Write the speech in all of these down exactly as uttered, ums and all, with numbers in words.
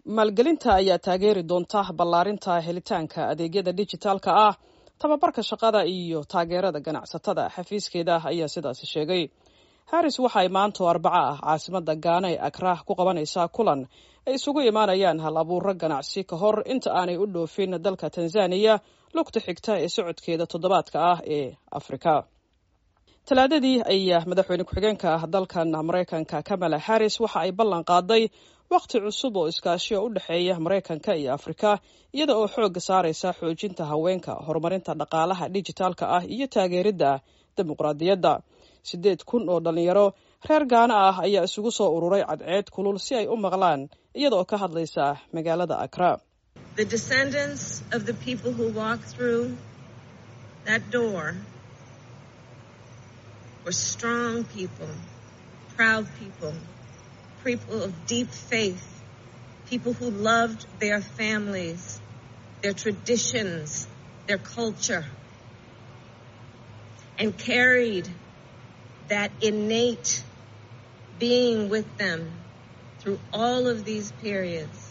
maalgelinta ayaa taageeri doonta ballaarinta helitaanka adeegyada dijitaalka ah tababarka shaqada iyo taageerada ganacsatada. xafiiskeeda ayaa sidaasi sheegay. Harris waxay maanta arbaca ah caasimada Ghana ee Accra ku qabanaysaa kulan ay isugu imaanayaan hal abuuro ganacsi ka hor inta aanay u dhoofin dalka Tanzania lugta xigta ee socodkeeda toddobaadka ah ee Afrika. Talaadadii ayaa madaxweyne ku-xigeenka dalkan Mareykanka Kamala Harris waxa ay ballan qaaday waqti cusub oo iskaashi u dhaxeeya Mareykanka iyo Afrika, iyada oo xoogga saaraysa xoojinta haweenka, horumarinta dhaqaalaha dijitaalka ah iyo taageeridda dimuqraadiyadda. sideed kun oo dhalinyaro reer Ghana ah ayaa isugu soo ururay cadceed kulul si ay u maqlaan iyada oo ka hadlaysa magaalada Accra. The descendants of the people who walked through that door were strong people, proud people, people of deep faith, people who loved their families, their traditions, their culture, and carried that innate being with them through all of these periods.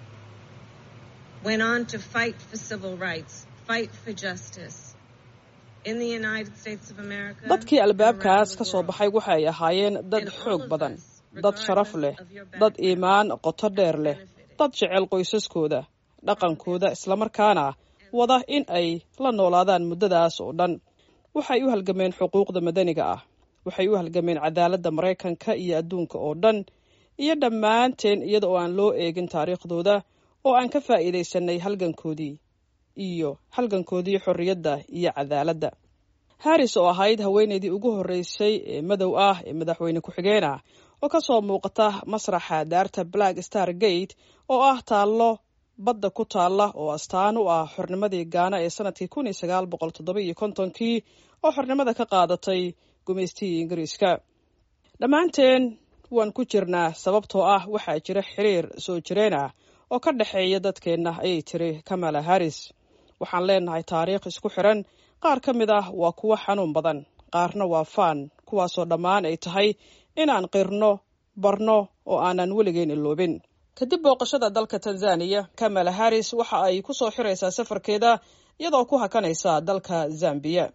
Went on to fight for civil rights, fight for justice in the United States of America. Dadkii albaabkaas ka soo baxay waxay ahaayeen dad xoog badan, dad sharaf leh, dad iimaan qoto dheer leh, dad jecel qoysaskooda, dhaqankooda, isla markaana wada in ay la noolaadaan muddadaas oo dhan. Waxay u halgameen xuquuqda madaniga ah, waxay u halgameen cadaaladda Mareykanka iyo adduunka oo dhan, iyo dhammaanteen iyada oo aan loo eegin taariikhdooda oo aan ka faa'iidaysanay halgankoodii iyo halgankoodii xorriyadda iyo cadaaladda. Harris oo ahayd haweeneydii ugu horreysay ee madow ah ee madaxweyne ku-xigeen ah oo ka soo muuqata masraxa daarta Black Star Gate oo ah taallo badda ku taalla oo astaan u ah xornimadii Ghana ee sanadkii kun iyo sagaal boqol toddoba iyo kontonkii oo xornimada ka qaadatay gumeystigii Ingiriiska. Dhammaanteen waan ku jirnaa sababtoo ah waxaa jira xiriir soo jireen ah oo ka dhaxeeya dadkeenna, ayay tiri Kamala Harris. Waxaan leenahay taariikh isku xiran, qaar ka mid ah waa kuwo xanuun badan, qaarna waa faan, kuwaasoo dhammaan ay tahay inaan qirno, barno oo aanan weligeen iloobin. kadib booqashada dalka Tanzania, Kamala Harris waxa ay ku soo xiraysaa safarkeeda iyadoo ku hakanaysa dalka Zambia.